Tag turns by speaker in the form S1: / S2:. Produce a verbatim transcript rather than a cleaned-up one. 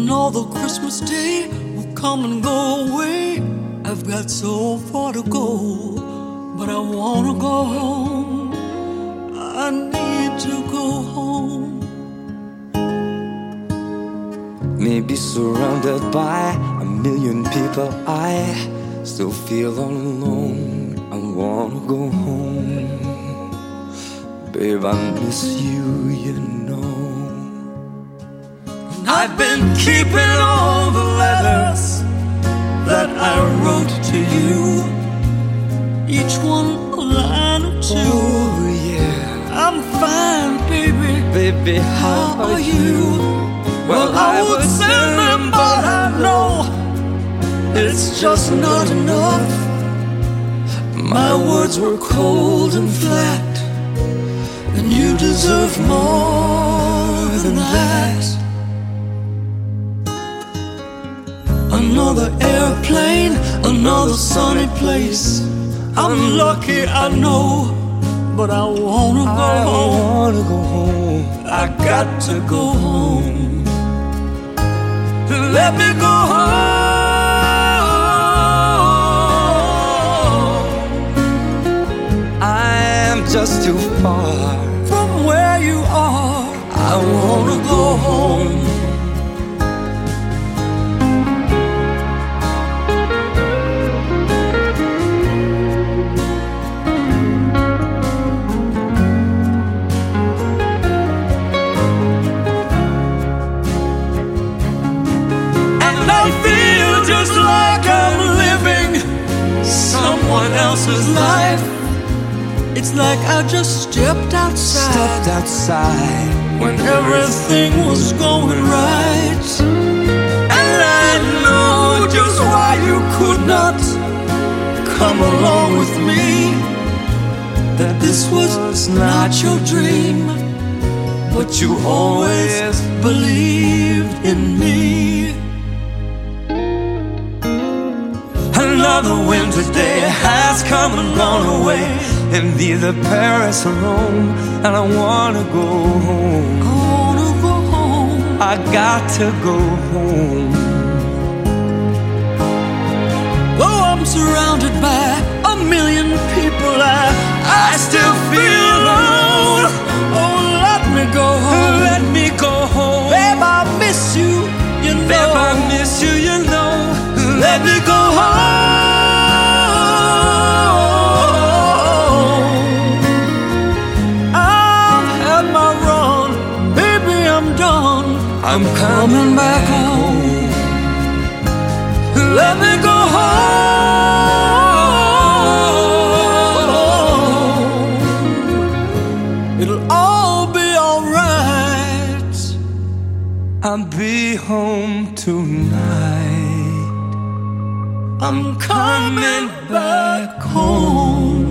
S1: Another Christmas day will come and go away. I've got so far to go, but I wanna go home. I need to go home.
S2: Maybe surrounded by a million people, I still feel all alone. I wanna go home. Babe, I miss you, you know.
S1: I've been keeping all the letters that I wrote to you, each one a line or two.
S2: Oh yeah,
S1: I'm fine, baby.
S2: Baby, how,
S1: How
S2: are
S1: are
S2: you?
S1: you? Well, I would send them, but I know it's just not enough. My words were cold and flat, and you deserve more than that. Another airplane, another sunny place. I'm lucky, I know, but I wanna go
S2: I
S1: home.
S2: wanna go home.
S1: I got to go home. Let me go home.
S2: I am just too far
S1: From where you are, I wanna go home. Just like I'm living someone else's life. It's like I just stepped outside,
S2: stepped outside
S1: when everything was going right. And I know just why you could not come along with me. That this was not your dream, but you always believed in me. Another winter day has come and gone away,
S2: and neither Paris or Rome, and I wanna go home.
S1: I wanna go home.
S2: I got to go home.
S1: Though I'm surrounded by a million people, I, I still feel alone. Oh, let me go home.
S2: Let me go home.
S1: Babe, I miss you, you know.
S2: Babe, I miss you, you know.
S1: Let me go home. I've had my run, baby, I'm done.
S2: I'm
S1: Coming back home. Let me go home. It'll all be alright.
S2: I'll be home tonight.
S1: I'm coming back home.